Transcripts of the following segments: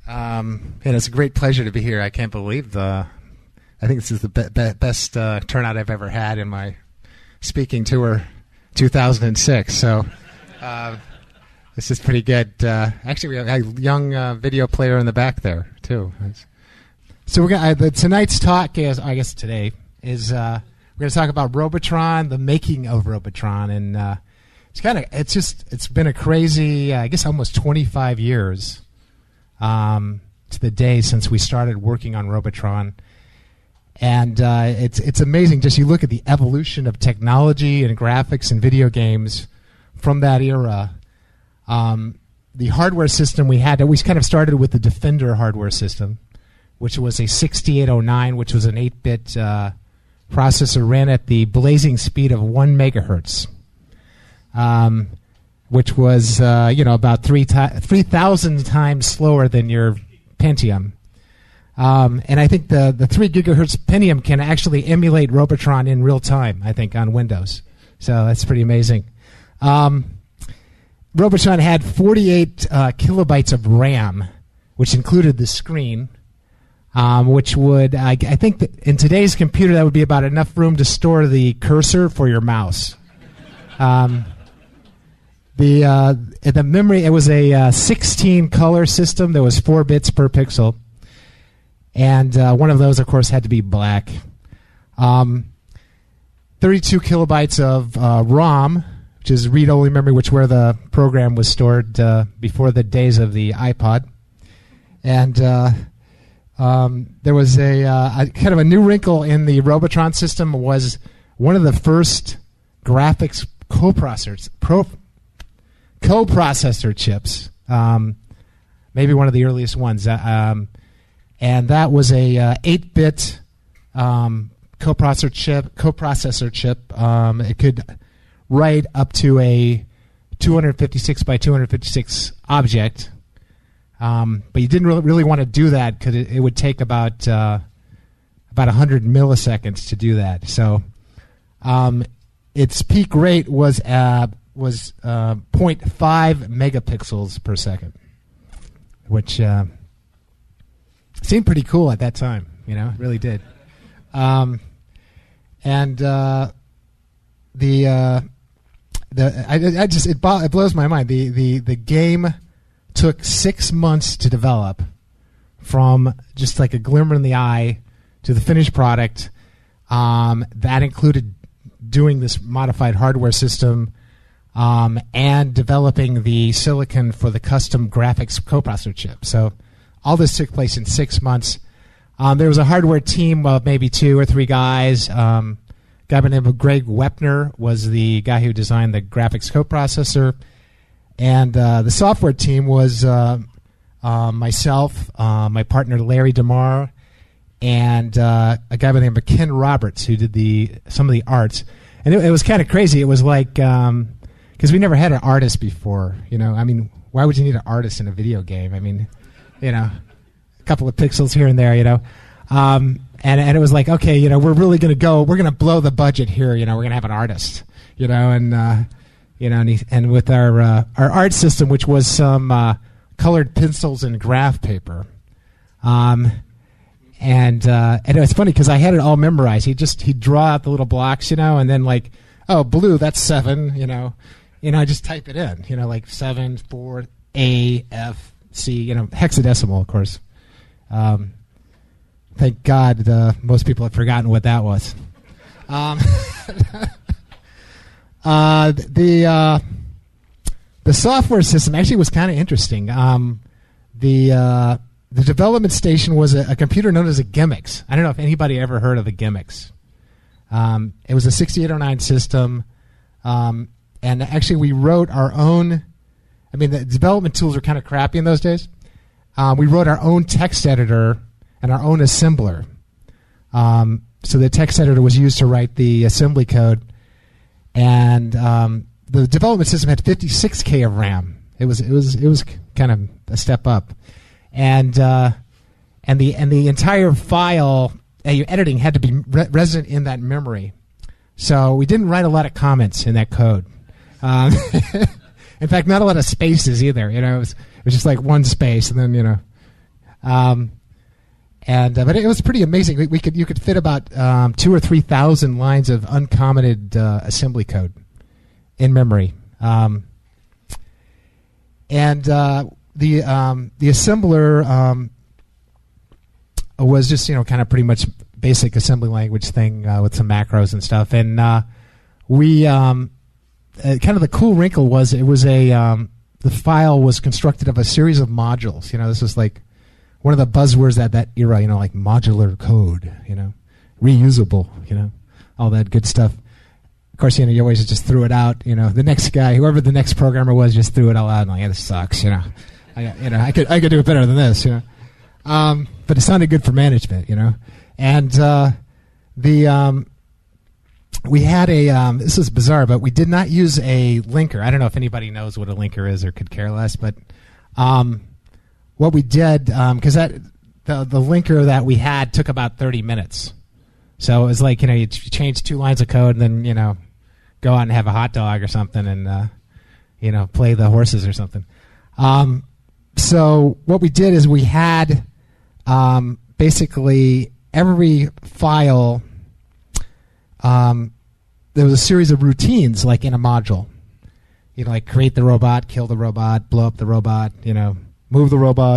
And it's a great pleasure to be here. I can't believe I think this is the best turnout I've ever had in my speaking tour, 2006. So this is pretty good. Actually, we have a young video player in the back there too. So we're gonna tonight's talk is, I guess today is we're going to talk about Robotron, the making of Robotron, and it's been a crazy, I guess, almost 25 years. To the day since we started working on Robotron, and it's amazing. Just you look at the evolution of technology and graphics and video games from that era. The hardware system we kind of started with the Defender hardware system, which was a 6809, which was an 8-bit processor, ran at the blazing speed of 1 megahertz. Which was about 3,000 times slower than your Pentium. And I think the 3 gigahertz Pentium can actually emulate Robotron in real time, I think, on Windows. So that's pretty amazing. Robotron had 48 kilobytes of RAM, which included the screen, which would, I think that in today's computer, that would be about enough room to store the cursor for your mouse. The memory, it was a 16 color system. There was 4 bits per pixel, and one of those, of course, had to be black. 32 kilobytes of ROM, which is read-only memory, which where the program was stored before the days of the iPod. And there was a kind of a new wrinkle in the Robotron system. Was one of the first graphics coprocessor chips, maybe one of the earliest ones, and that was a 8-bit coprocessor chip. It could write up to a 256 by 256 object, but you didn't really want to do that because it would take about 100 milliseconds to do that. So its peak rate was 0.5 megapixels per second, which seemed pretty cool at that time. It really did. It blows my mind. The game took 6 months to develop, from just like a glimmer in the eye to the finished product. That included doing this modified hardware system. And developing the silicon for the custom graphics coprocessor chip. So all this took place in 6 months. There was a hardware team of maybe 2 or 3 guys. A guy by the name of Greg Wepner was the guy who designed the graphics coprocessor. And the software team was myself, my partner Larry DeMar, and a guy by the name of Ken Roberts, who did some of the arts. And it was kind of crazy. It was like... because we never had an artist before, I mean, why would you need an artist in a video game? I mean, a couple of pixels here and there, and it was like, okay, we're really we're going to blow the budget here, we're going to have an artist, and with our art system, which was some colored pencils and graph paper, and it was funny because I had it all memorized. He'd draw out the little blocks, and then like, oh, blue, that's 7, I just type it in, like 7, 4, A, F, C, hexadecimal, of course. Thank God most people have forgotten what that was. The software system actually was kind of interesting. The development station was a computer known as a Gimmicks. I don't know if anybody ever heard of the Gimmicks. It was a 6809 system. And actually, we wrote our own. I mean, the development tools were kind of crappy in those days. We wrote our own text editor and our own assembler. So the text editor was used to write the assembly code, and the development system had 56K of RAM. It was kind of a step up, and the entire file your editing had to be resident in that memory. So we didn't write a lot of comments in that code. In fact, not a lot of spaces either. It was just like one space, and then But it was pretty amazing. You could fit about 2,000 or 3,000 lines of uncommented assembly code in memory. The assembler was just kind of pretty much basic assembly language thing with some macros and stuff. And we kind of the cool wrinkle was it was the file was constructed of a series of modules. This was like one of the buzzwords at that era. Like modular code. Reusable. All that good stuff. Of course, you always just threw it out. The next guy, whoever the next programmer was, just threw it all out. And like, yeah, this sucks. I could do it better than this. But it sounded good for management. And we had this is bizarre, but we did not use a linker. I don't know if anybody knows what a linker is or could care less, but what we did, because the linker that we had took about 30 minutes. So it was like, you change 2 lines of code and then, go out and have a hot dog or something and, play the horses or something. So what we did is we had basically every file, there was a series of routines like in a module. Like create the robot, kill the robot, blow up the robot, move the robot,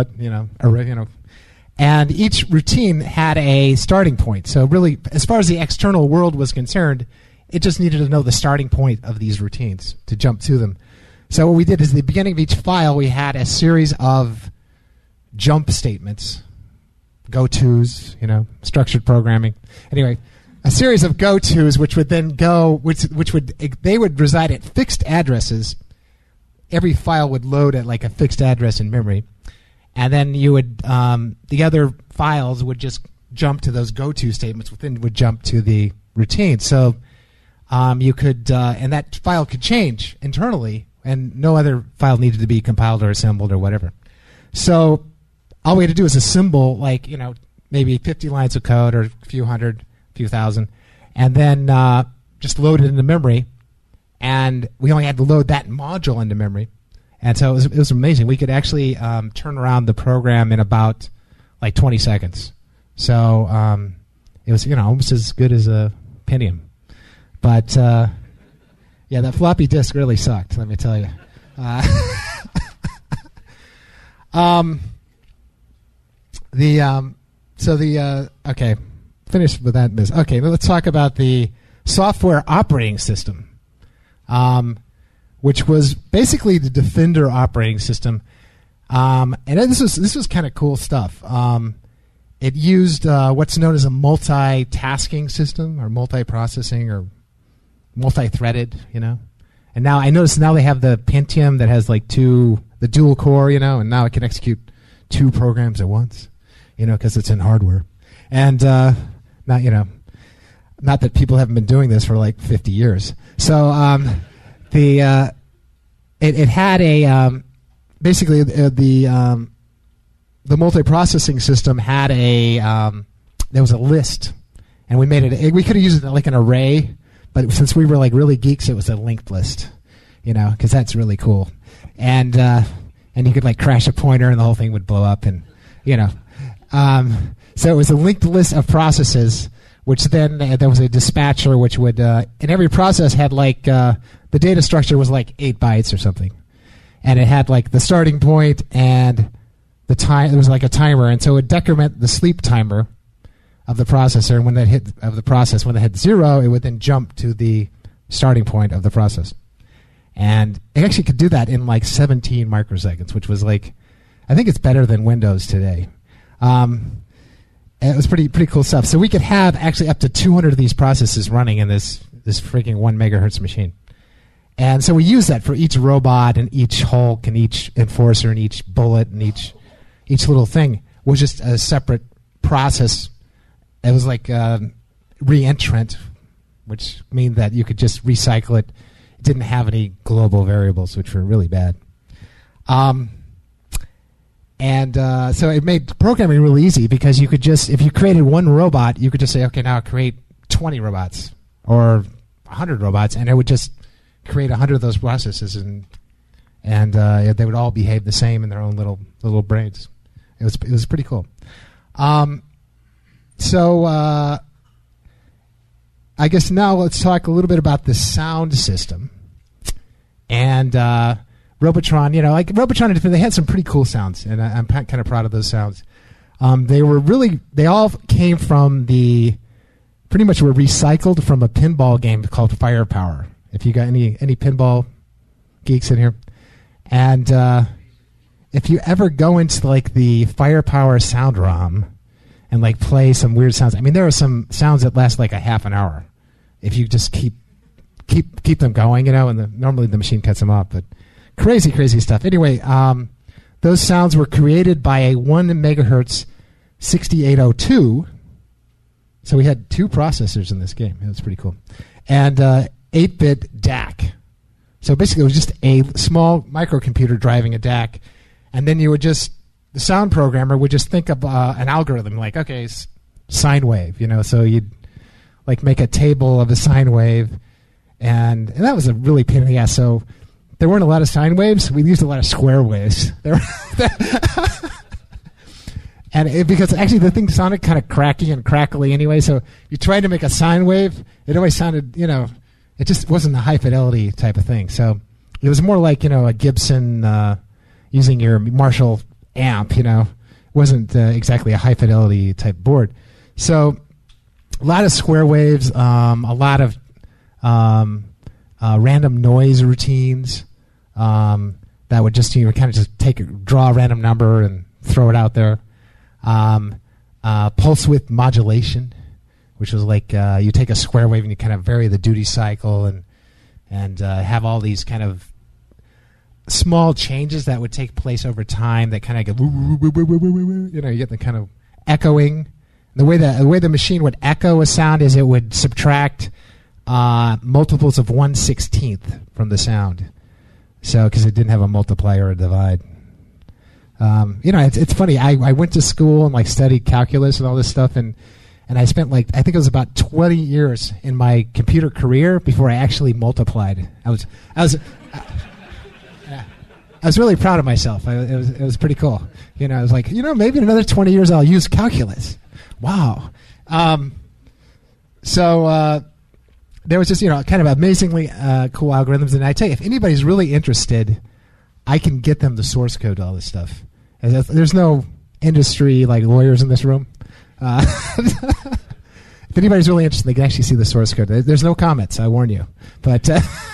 and each routine had a starting point. So really, as far as the external world was concerned, it just needed to know the starting point of these routines to jump to them. So what we did is at the beginning of each file, we had a series of jump statements, go-tos, structured programming. Anyway, a series of go-tos which would then they would reside at fixed addresses. Every file would load at like a fixed address in memory. And then you would, the other files would just jump to those go-to statements, within would jump to the routine. So you could, and that file could change internally, and no other file needed to be compiled or assembled or whatever. So all we had to do is assemble, like, maybe 50 lines of code or a few hundred, few thousand, and then just load it into memory. And we only had to load that module into memory. And so it was amazing. We could actually turn around the program in about like 20 seconds. So it was almost as good as a Pentium. But yeah, that floppy disk really sucked. Let me tell you. Okay, finished with that. Okay, let's talk about the software operating system. Which was basically the Defender operating system, and this was kind of cool stuff. It used what's known as a multitasking system, or multiprocessing, or multi-threaded, And now I notice they have the Pentium that has like the dual core, and now it can execute 2 programs at once, because it's in hardware, and not that people haven't been doing this for like 50 years, so. It had a basically the multiprocessing system had there was a list, and we made it. We could have used it like an array, but since we were like really geeks, it was a linked list, because that's really cool, and you could like crash a pointer and the whole thing would blow up, and so it was a linked list of processes. Which then there was a dispatcher, which would and every process had like the data structure was like 8 bytes or something, and it had like the starting point and the time. There was like a timer, and so it would decrement the sleep timer of the processor. And when that hit 0, it would then jump to the starting point of the process. And it actually could do that in like 17 microseconds, which was like, I think it's better than Windows today. It was pretty cool stuff. So we could have actually up to 200 of these processes running in this freaking 1 megahertz machine. And so we use that for each robot and each Hulk and each enforcer and each bullet and each little thing was just a separate process. It was like reentrant, which means that you could just recycle it. It didn't have any global variables, which were really bad. So it made programming really easy because you could just, if you created one robot, you could just say, okay, now create 20 robots or 100 robots, and it would just create 100 of those processes, and they would all behave the same in their own little brains. It was pretty cool. So I guess now let's talk a little bit about the sound system. And Robotron, like Robotron, they had some pretty cool sounds, and I'm kind of proud of those sounds. They all came from pretty much were recycled from a pinball game called Firepower. If you got any pinball geeks in here. And if you ever go into like the Firepower sound ROM and like play some weird sounds, I mean, there are some sounds that last like a half an hour if you just keep them going, and normally the machine cuts them off, but crazy stuff. Anyway, those sounds were created by a 1 megahertz 6802. So we had 2 processors in this game. It was pretty cool. And 8-bit DAC. So basically it was just a small microcomputer driving a DAC. And then the sound programmer would just think of an algorithm like, okay, sine wave, so you'd like make a table of a sine wave. And that was a really pain in the ass. So there weren't a lot of sine waves. We used a lot of square waves. Because actually the thing sounded kind of cracky and crackly anyway, so you tried to make a sine wave, it always sounded, it just wasn't a high fidelity type of thing. So it was more like, a Gibson using your Marshall amp, It wasn't exactly a high fidelity type board. So a lot of square waves, a lot of random noise routines that would just, kind of just draw a random number and throw it out there. Pulse width modulation, which was like you take a square wave and you kind of vary the duty cycle and have all these kind of small changes that would take place over time that kind of go, you get the kind of echoing. The way the machine would echo a sound is it would subtract multiples of 1/16 from the sound. So because it didn't have a multiplier or a divide. It's funny. I went to school and like studied calculus and all this stuff, and I spent I think it was about 20 years in my computer career before I actually multiplied. I was really proud of myself. It was pretty cool. I was like, maybe in another 20 years I'll use calculus. Wow. So there was just kind of amazingly cool algorithms, and I tell you, if anybody's really interested, I can get them the source code to all this stuff. And there's no industry like lawyers in this room. If anybody's really interested, they can actually see the source code. There's no comments, I warn you. But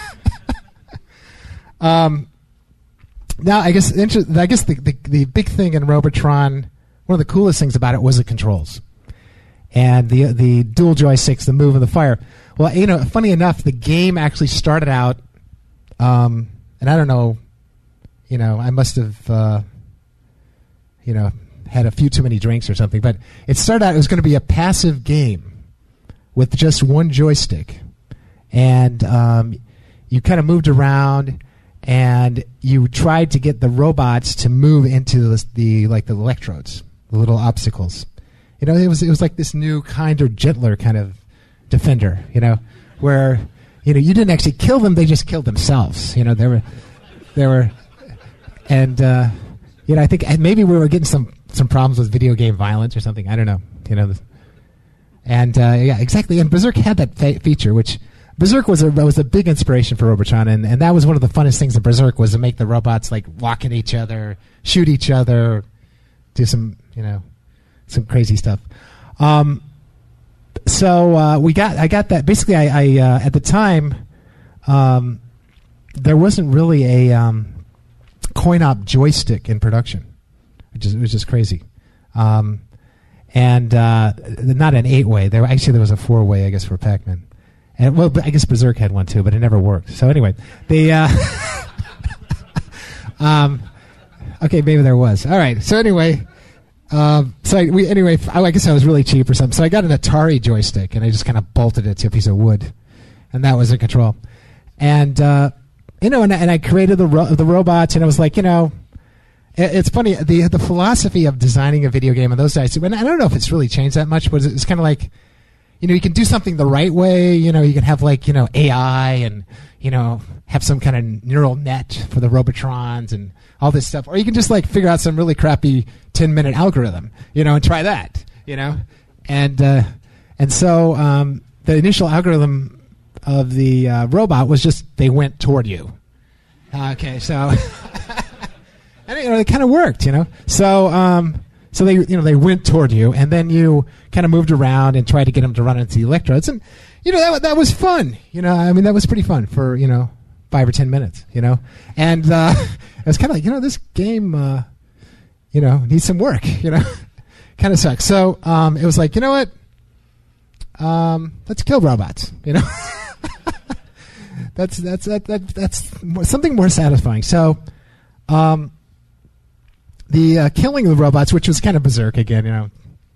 now I guess the big thing in Robotron, one of the coolest things about it was the controls and the dual joysticks, the move and the fire. Well, funny enough, the game actually started out, and I don't know. I must have, had a few too many drinks or something. But it started out, it was going to be a passive game with just one joystick. And you kind of moved around, and you tried to get the robots to move into the electrodes, the little obstacles. It was like this new, kinder, gentler kind of defender, where, you didn't actually kill them, they just killed themselves. They were... And I think maybe we were getting some problems with video game violence or something. I don't know. And yeah, exactly. And Berserk had that feature, which Berserk was a big inspiration for Robotron, and that was one of the funnest things in Berserk was to make the robots like walk at each other, shoot each other, do some some crazy stuff. So I got that. Basically, I at the time there wasn't really a coin-op joystick in production. It was just crazy. And not an 8-way. There was a 4-way, I guess, for Pac-Man. And I guess Berserk had one too, but it never worked. So anyway, okay, maybe there was. All right. So anyway, I guess I was really cheap or something. So I got an Atari joystick, and I just kind of bolted it to a piece of wood, and that was the control. And and I created the robots, and I was like, it's funny, the philosophy of designing a video game in those days, and I don't know if it's really changed that much, but it's kind of like, you can do something the right way. You can have like, AI and, have some kind of neural net for the Robotrons and all this stuff. Or you can just like figure out some really crappy 10-minute algorithm, and try that, And so the initial algorithm of the robot was just they went toward you. Okay, so and it kind of worked, So they went toward you, and then you kind of moved around and tried to get them to run into the electrodes, and that was fun. That was pretty fun for 5 or 10 minutes, and it was kind of like this game, needs some work, kind of sucks. So it was like, what? Let's kill robots, That's something more satisfying. So, the killing of the robots, which was kind of Berserk again,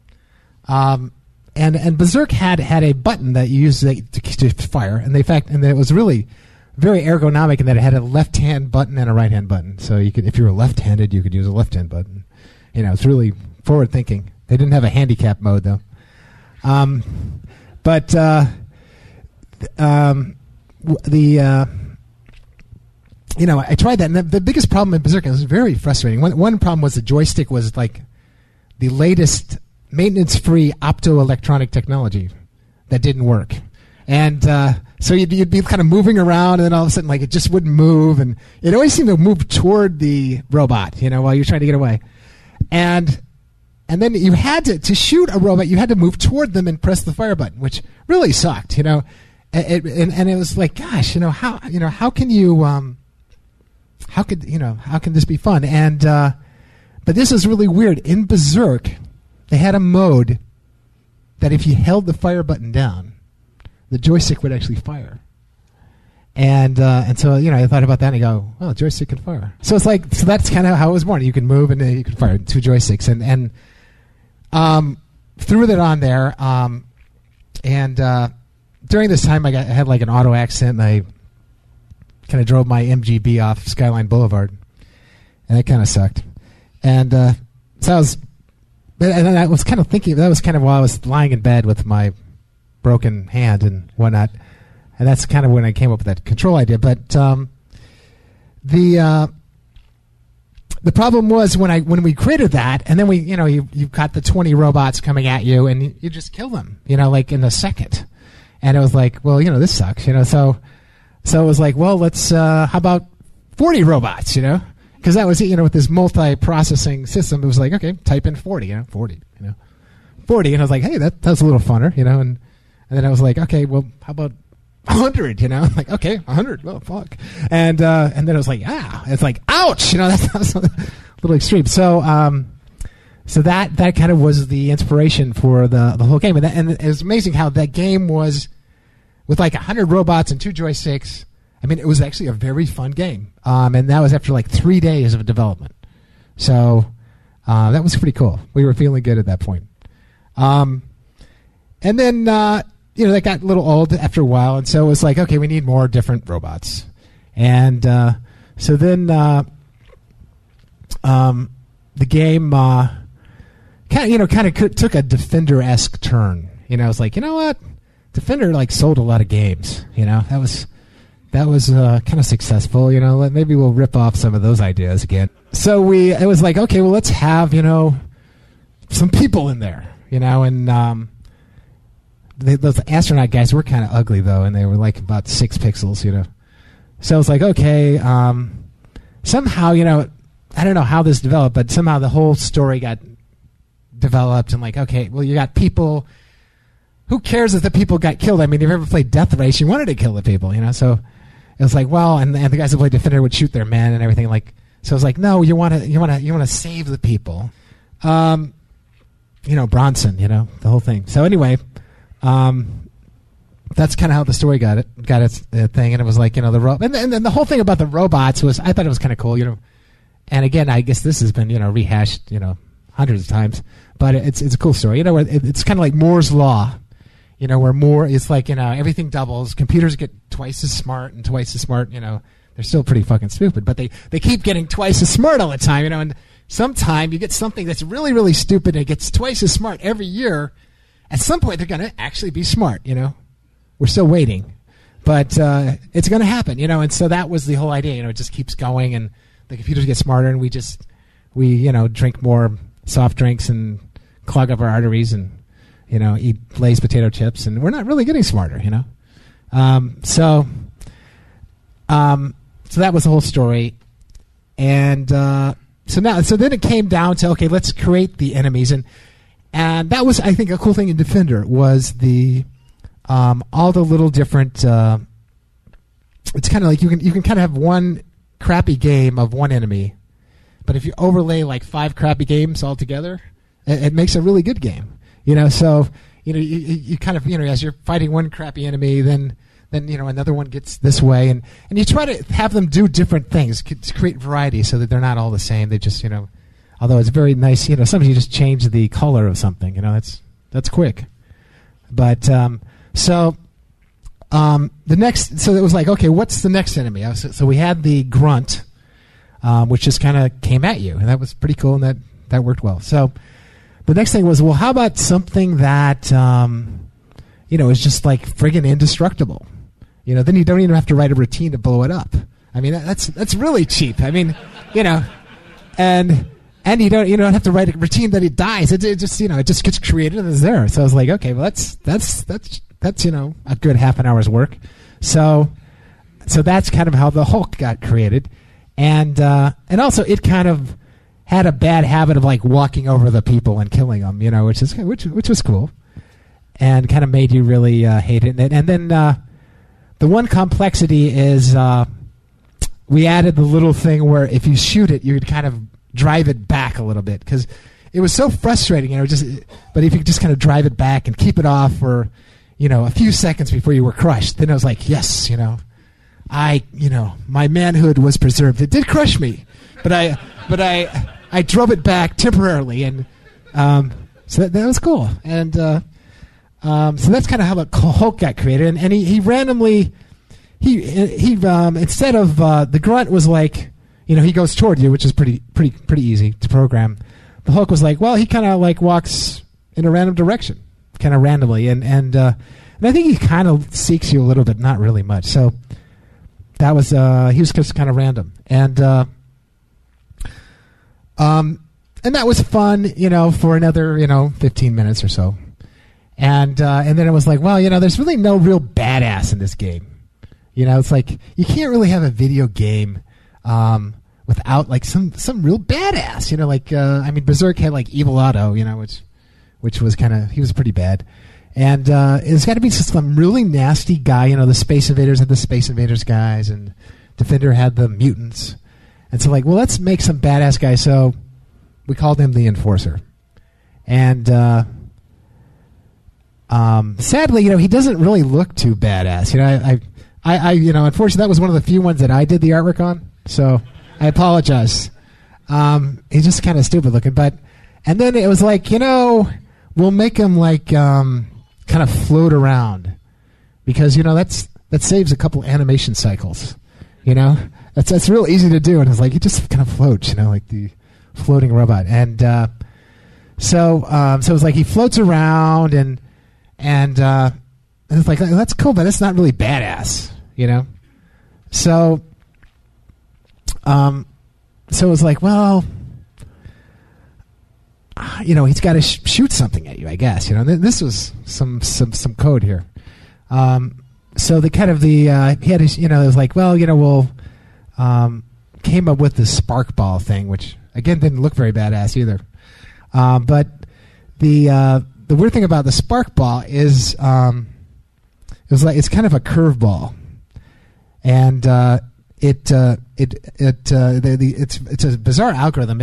and Berserk had a button that you used to fire, and it was really very ergonomic in that it had a left-hand button and a right-hand button. So you could, if you were left-handed, you could use a left-hand button. It's really forward-thinking. They didn't have a handicap mode though. I tried that, and the biggest problem in Berserk, it was very frustrating. One problem was the joystick was like the latest maintenance-free optoelectronic technology that didn't work, and so you'd be kind of moving around, and then all of a sudden, like, it just wouldn't move, and it always seemed to move toward the robot, while you're trying to get away, and then you had to shoot a robot, you had to move toward them and press the fire button, which really sucked, and it was like, gosh, how can you how can this be fun? And but this is really weird. In Berserk, they had a mode that if you held the fire button down, the joystick would actually fire. And so I thought about that and I go, well, joystick can fire. So it's like, so that's kind of how it was born. You can move and you can fire 2 joysticks, and threw that on there. And during this time, I had like an auto accident, and I kind of drove my MGB off Skyline Boulevard, and that kind of sucked. And so I was kind of thinking, that was kind of while I was lying in bed with my broken hand and whatnot, and that's kind of when I came up with that control idea. But the problem was when we created that, and then you've got the 20 robots coming at you, and you just kill them, like in a second. And it was like, well, this sucks, So it was like, well, let's, how about 40 robots, Because that was, with this multi-processing system, it was like, okay, type in 40, 40. And I was like, hey, that's a little funner, and then I was like, okay, well, how about 100, Like, okay, 100, well, fuck. And then it was like, it's like, ouch, that's a little extreme. So, so that kind of was the inspiration for the whole game. And it was amazing how that game was, with like 100 robots and 2 joysticks. I mean, it was actually a very fun game. And that was after like 3 days of development. So that was pretty cool. We were feeling good at that point. And then, that got a little old after a while. And so it was like, okay, we need more different robots. And so then the game kind of took a Defender-esque turn. It was like, what? Defender sold a lot of games, that was kind of successful, maybe we'll rip off some of those ideas again. So it was like, okay, well, let's have, some people in there, and those astronaut guys were kind of ugly though, and they were like about 6 pixels, So I was like, okay, somehow, I don't know how this developed, but somehow the whole story got developed, and like, okay, well, you got people. Who cares if the people got killed? I mean, if you ever played Death Race, you wanted to kill the people, So it was like, well, and the guys who played Defender would shoot their men and everything. Like, so it was like, no, you want to save the people. Bronson, the whole thing. So anyway, that's kind of how the story got its thing, and it was like, and then the whole thing about the robots was, I thought it was kind of cool, And again, I guess this has been rehashed, hundreds of times, but it's a cool story. It's kind of like Moore's Law. Where more, it's like, everything doubles. Computers get twice as smart and twice as smart, they're still pretty fucking stupid, but they keep getting twice as smart all the time, and sometime you get something that's really, really stupid and it gets twice as smart every year, at some point they're going to actually be smart. We're still waiting, but it's going to happen. And so that was the whole idea. It just keeps going, and the computers get smarter, and we drink more soft drinks and clog up our arteries, and eat Lay's potato chips, and we're not really getting smarter. So that was the whole story, and so then it came down to, okay, let's create the enemies, and that was, I think, a cool thing in Defender was the all the little different. It's kind of like you can kind of have one crappy game of one enemy, but if you overlay like 5 crappy games all together, it makes a really good game. So you kind of as you're fighting one crappy enemy, then another one gets this way, and you try to have them do different things to create variety so that they're not all the same. They just although it's very nice, sometimes you just change the color of something. That's quick. But so it was like, okay, what's the next enemy? So we had the grunt, which just kind of came at you, and that was pretty cool, and that worked well. So the next thing was, well, how about something that is just like friggin' indestructible? Then you don't even have to write a routine to blow it up. I mean, that's really cheap. I mean, and you don't have to write a routine that it dies. It just it just gets created and is there. So I was like, okay, well that's a good half an hour's work. So that's kind of how the Hulk got created, and also it kind of had a bad habit of like walking over the people and killing them, which was cool, and kind of made you really hate it. And then the one complexity is we added the little thing where if you shoot it, you could kind of drive it back a little bit, because it was so frustrating, but if you could just kind of drive it back and keep it off for a few seconds before you were crushed, then I was like, yes, my manhood was preserved. It did crush me, but I drove it back temporarily, and so that was cool. And so that's kind of how the Hulk got created. And he randomly, he instead of the grunt was like, he goes toward you, which is pretty easy to program. The Hulk was like, well, he kind of like walks in a random direction, kind of randomly, and I think he kind of seeks you a little bit, not really much. So that was he was just kind of random, and that was fun, for another 15 minutes or so, and then it was like, well, there's really no real badass in this game. It's like you can't really have a video game without like some real badass. I mean, Berserk had like Evil Otto, which was he was pretty bad. And it's got to be some really nasty guy. The Space Invaders had the Space Invaders guys, and Defender had the mutants. And so, like, well, let's make some badass guys. So we called him the Enforcer. And sadly, he doesn't really look too badass. I unfortunately, that was one of the few ones that I did the artwork on. So I apologize. He's just kind of stupid looking. And then it was like, we'll make him like kind of float around, because that saves a couple animation cycles. That's real easy to do, and it's like it just kind of floats, like the floating robot. And so it was like he floats around, and it's like, that's cool, but it's not really badass, So it was like, well, he's got to shoot something at you, I guess. This was some code here. So the kind of he had his, it was like, well, we'll came up with the spark ball thing, which again didn't look very badass either. But the weird thing about the spark ball is it was like it's kind of a curveball, and it's a bizarre algorithm.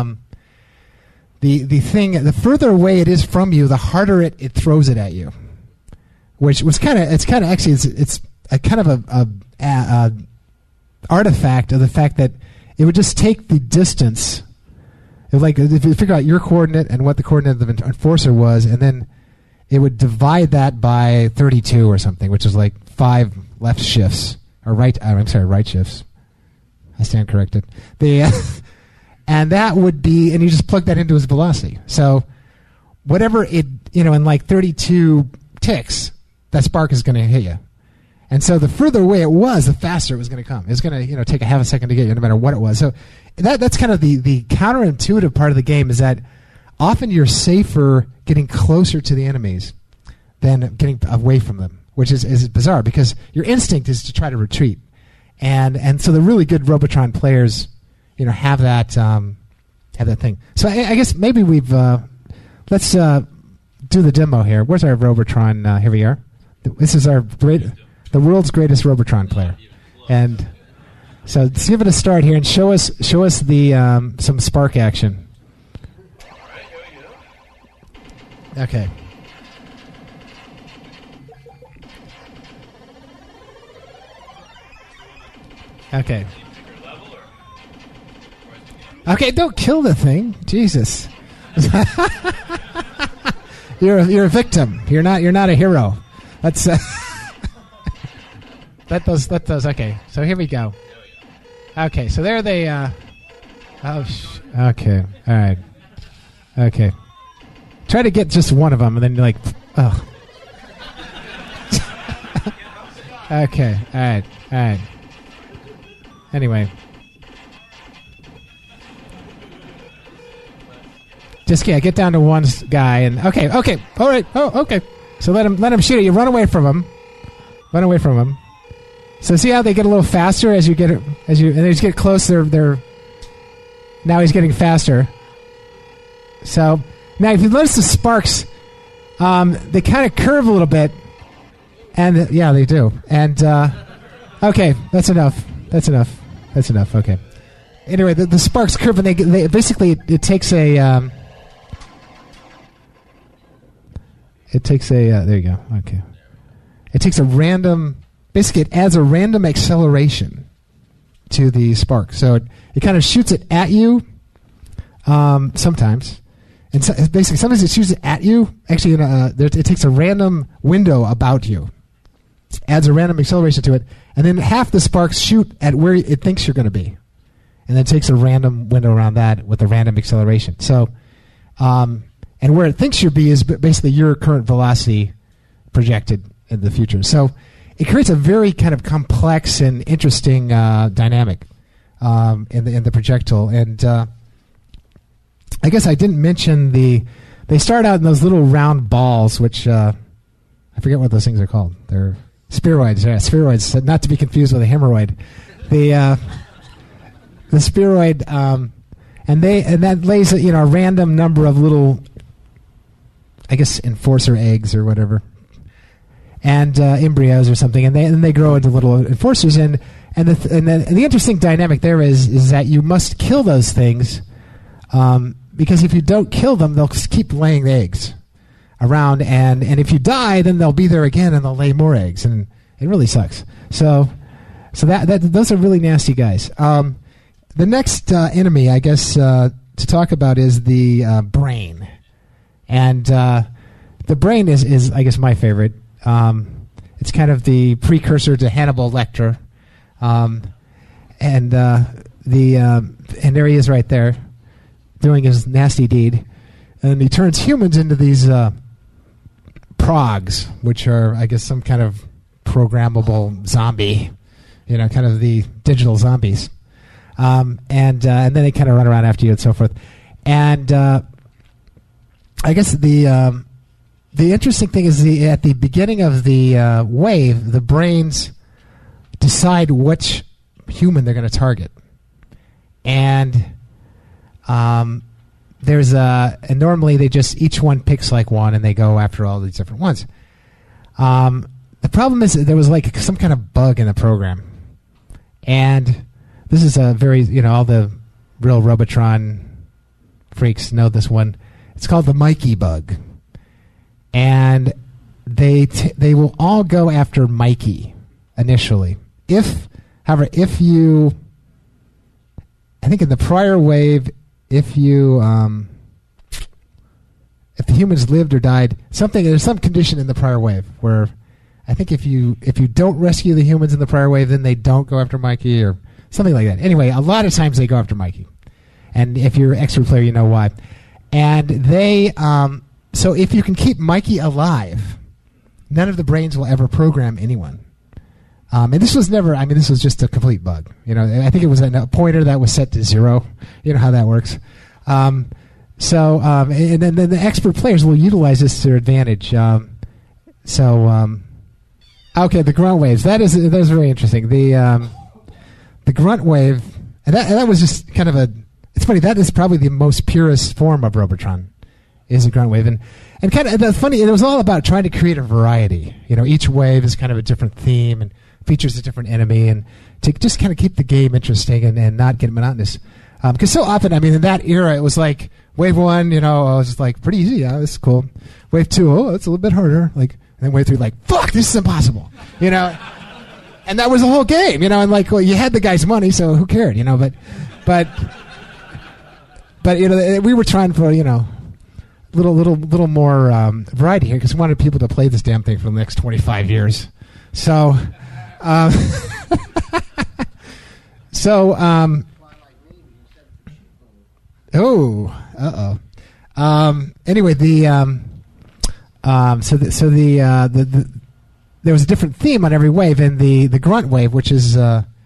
The further away it is from you, the harder it throws it at you, which was it's a kind of a artifact of the fact that it would just take the distance. Like if you figure out your coordinate and what the coordinate of the Enforcer was, and then it would divide that by 32 or something, which is like 5 left shifts or right. I'm sorry, right shifts. I stand corrected. And that would be, and you just plug that into his velocity. So whatever it, in like 32 ticks, that spark is going to hit you. And so the further away it was, the faster it was going to come. It was going to, take a half a second to get you, no matter what it was. So that's kind of the counterintuitive part of the game, is that often you're safer getting closer to the enemies than getting away from them, which is bizarre, because your instinct is to try to retreat. And so the really good Robotron players, have that thing. So I guess maybe let's do the demo here. Where's our Robotron? Here we are. This is the world's greatest Robotron player. And so let's give it a start here and show us the some spark action. Okay. Okay. Okay, don't kill the thing. Jesus. You're a victim. You're not a hero. That's let those. Okay, so here we go. Okay, so there they. Okay, all right. Okay, try to get just one of them, and then you're like, oh. Okay, all right. Anyway, just get down to one guy, and okay, all right, okay. So let him shoot at you. Run away from him. So see how they get a little faster as you and as you get closer. Now he's getting faster. So now if you notice the sparks, they kind of curve a little bit, and yeah, they do. And okay, that's enough. Okay. Anyway, the sparks curve, and they basically it takes a there you go. Okay. It takes a random. Basically, it adds a random acceleration to the spark. So it kind of shoots it at you sometimes. And so basically, sometimes it shoots it at you. Actually, it takes a random window about you, adds a random acceleration to it, and then half the sparks shoot at where it thinks you're going to be. And then it takes a random window around that with a random acceleration. So, and where it thinks you'll be is basically your current velocity projected in the future. So it creates a very kind of complex and interesting dynamic in the projectile. And I guess I didn't mention they start out in those little round balls, which I forget what those things are called. They're spheroids. Yeah, spheroids, not to be confused with a hemorrhoid. The spheroid, and that lays a random number of little, I guess, enforcer eggs or whatever, and embryos or something, and they grow into little enforcers. And the interesting dynamic there is that you must kill those things, because if you don't kill them, they'll keep laying the eggs around, and if you die, then they'll be there again and they'll lay more eggs, and it really sucks. So that those are really nasty guys. The next enemy, I guess, to talk about is the brain, and the brain is I guess my favorite. It's kind of the precursor to Hannibal Lecter, and there he is right there, doing his nasty deed, and he turns humans into these progs, which are, I guess, some kind of programmable zombie, kind of the digital zombies. And then they kind of run around after you and so forth. And I guess the interesting thing is at the beginning of the wave, the brains decide which human they're going to target. And and normally they just, each one picks like one and they go after all these different ones. The problem is that there was like some kind of bug in the program. And this is a very, all the real Robotron freaks know this one. It's called the Mikey bug. And they will all go after Mikey initially. However, if you, I think in the prior wave, if the humans lived or died, there's some condition in the prior wave where I think if you don't rescue the humans in the prior wave, then they don't go after Mikey or something like that. Anyway, a lot of times they go after Mikey, and if you're an expert player, you know why. And they So if you can keep Mikey alive, none of the brains will ever program anyone. And this was never, this was just a complete bug. I think it was a pointer that was set to 0. You know how that works. And then the expert players will utilize this to their advantage. Okay, the grunt waves. That is very interesting. The grunt wave, and that was just kind of it's funny, that is probably the most purest form of Robotron, is a grunt wave. And kind of, that's funny, it was all about trying to create a variety. Each wave is kind of a different theme and features a different enemy, and to just kind of keep the game interesting and not get monotonous. Because so often, in that era, it was like wave 1, I was just like, pretty easy, yeah, this is cool. Wave 2, oh, it's a little bit harder. And then wave 3, like, fuck, this is impossible, And that was the whole game, and well, you had the guy's money, so who cared, but we were trying for, little more variety here, because we wanted people to play this damn thing for the next 25 years. So, anyway, there was a different theme on every wave, and the grunt wave, which is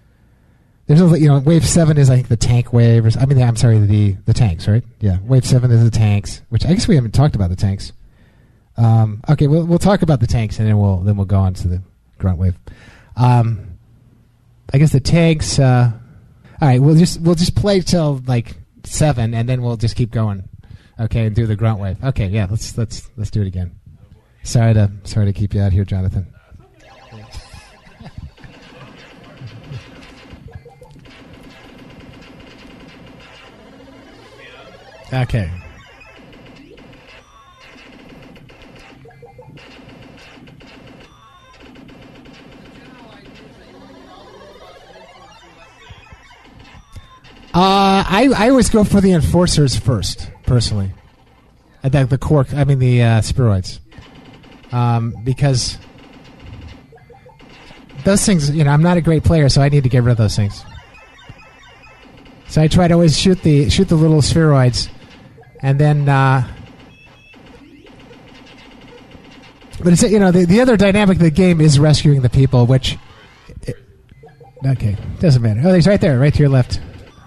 wave 7 is, I think, the tank wave, I'm sorry, the tanks, right? Yeah, wave 7 is the tanks, which I guess we haven't talked about the tanks. Okay, we'll talk about the tanks, and then we'll go on to the grunt wave. I guess the tanks. All right, we'll just play till 7, and then we'll just keep going. Okay, and do the grunt wave. Okay, yeah, let's do it again. Sorry to keep you out here, Jonathan. Okay. I always go for the enforcers first, personally. The spheroids. Because those things, I'm not a great player, so I need to get rid of those things. So I try to always shoot the little spheroids, and then. But it's the other dynamic of the game is rescuing the people, which. Okay, doesn't matter. Oh, he's right there, right to your left.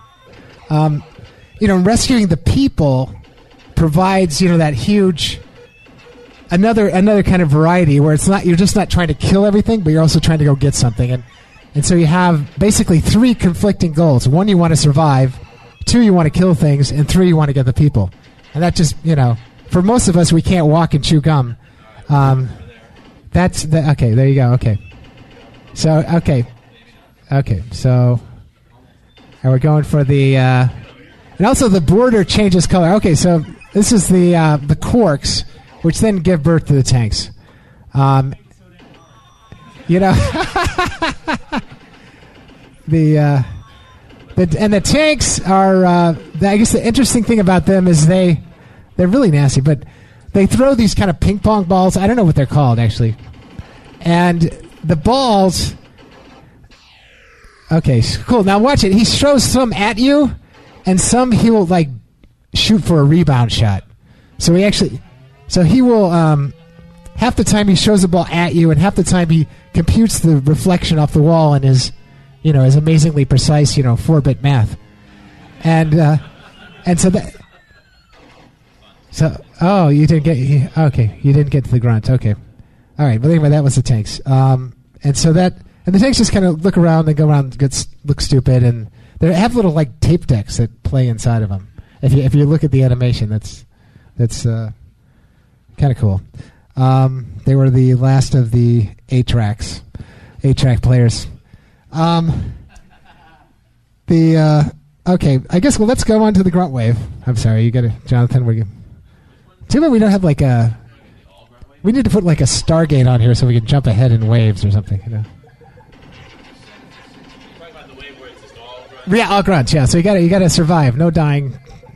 Rescuing the people provides that huge another kind of variety where you're just not trying to kill everything, but you're also trying to go get something, and so you have basically 3 conflicting goals. 1, you want to survive. 2, you want to kill things, and 3, you want to get the people. And that just for most of us, we can't walk and chew gum. That's the okay. There you go. Okay, so so. And we're going for the, and also the border changes color. Okay, so this is the quarks, which then give birth to the tanks. The tanks are. I guess the interesting thing about them is they're really nasty, but they throw these kind of ping pong balls. I don't know what they're called actually, and the balls. Okay, cool. Now watch it. He throws some at you, and some he will shoot for a rebound shot. So he will half the time he shows the ball at you, and half the time he computes the reflection off the wall and is amazingly precise 4-bit math, and so that. So you didn't get you didn't get to the grunt. Okay, all right. But anyway, that was the tanks, and so that. And the tanks just kind of look around, they go around, look stupid, and they have little tape decks that play inside of them. If you look at the animation, that's kind of cool. They were the last of the 8-track players. Okay, I guess let's go on to the grunt wave. I'm sorry, you got it, Jonathan. Too bad we don't have we need to put a Stargate on here so we can jump ahead in waves or something. Yeah, all grunts. Yeah, so you got to survive. No dying.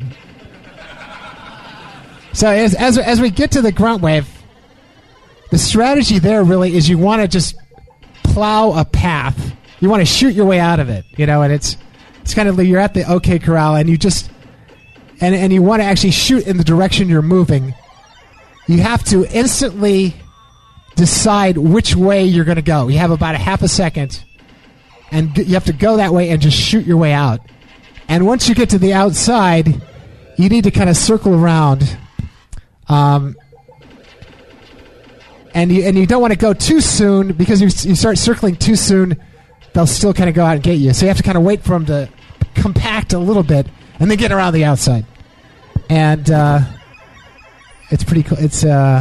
So as we get to the grunt wave, the strategy there really is you want to just plow a path. You want to shoot your way out of it, and it's kind of you're at the OK Corral, and you just and you want to actually shoot in the direction you're moving, you have to instantly decide which way you're going to go. You have about a half a second, and you have to go that way and just shoot your way out. And once you get to the outside, you need to kind of circle around. And you don't want to go too soon, because you start circling too soon, they'll still kind of go out and get you. So you have to kind of wait for them to compact a little bit and then get around the outside. And it's pretty cool. It's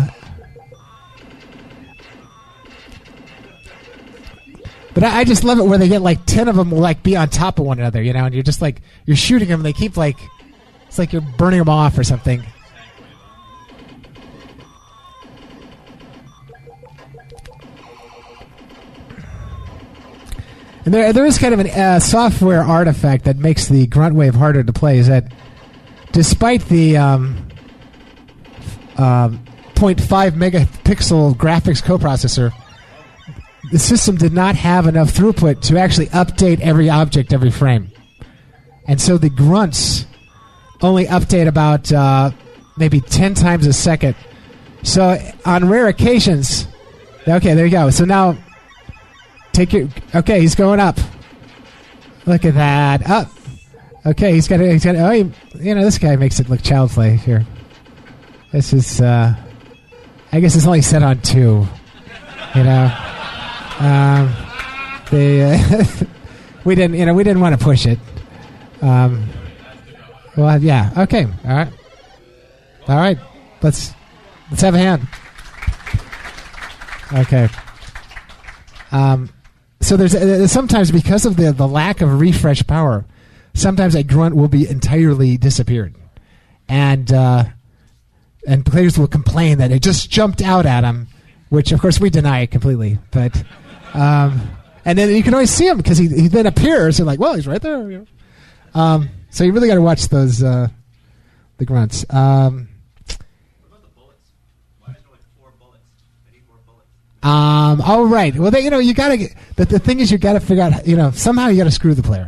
but I just love it where they get like 10 of them will like be on top of one another, you know, and you're just like, you're shooting them and they keep like, it's like you're burning them off or something. And there is kind of a software artifact that makes the Grunt Wave harder to play, is that despite the 0.5 megapixel graphics coprocessor, the system did not have enough throughput to actually update every object every frame. And so the grunts only update about maybe 10 times a second. So on rare occasions, okay, there you go. So now, okay, he's going up. Look at that. Up. Okay, he's got this guy makes it look child's play here. This is, I guess it's only set on 2, you know. We didn't want to push it. Well, yeah. Okay. All right. Let's have a hand. Okay. So there's sometimes, because of the lack of refresh power, sometimes a grunt will be entirely disappeared, and players will complain that it just jumped out at them, which of course we deny it completely. But and then you can always see him because he then appears and like, well, he's right there. You know? So you really got to watch those the grunts. All right. Well, you got to. The thing is, you got to figure out. Somehow you got to screw the player.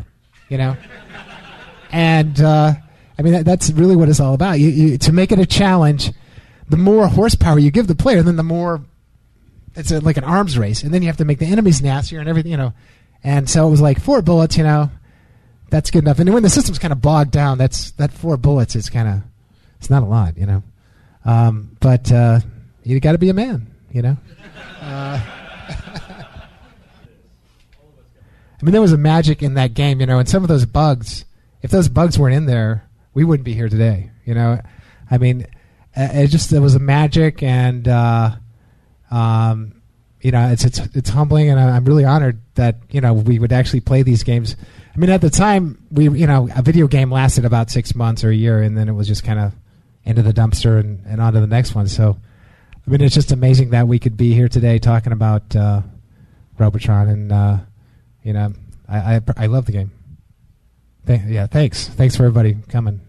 And I mean that's really what it's all about. You to make it a challenge. The more horsepower you give the player, then the more it's like an arms race, and then you have to make the enemies nastier and everything. And so it was like 4 bullets. That's good enough. And when the system's kind of bogged down, that 4 bullets is it's not a lot. But you got to be a man. I mean, there was a magic in that game, and some of those bugs, if those bugs weren't in there, we wouldn't be here today, I mean, there was a magic, and, it's humbling, and I'm really honored that, we would actually play these games. I mean, at the time, a video game lasted about 6 months or a year, and then it was just kind of into the dumpster and on to the next one, so... I mean, it's just amazing that we could be here today talking about Robotron, and I love the game. Thanks for everybody coming.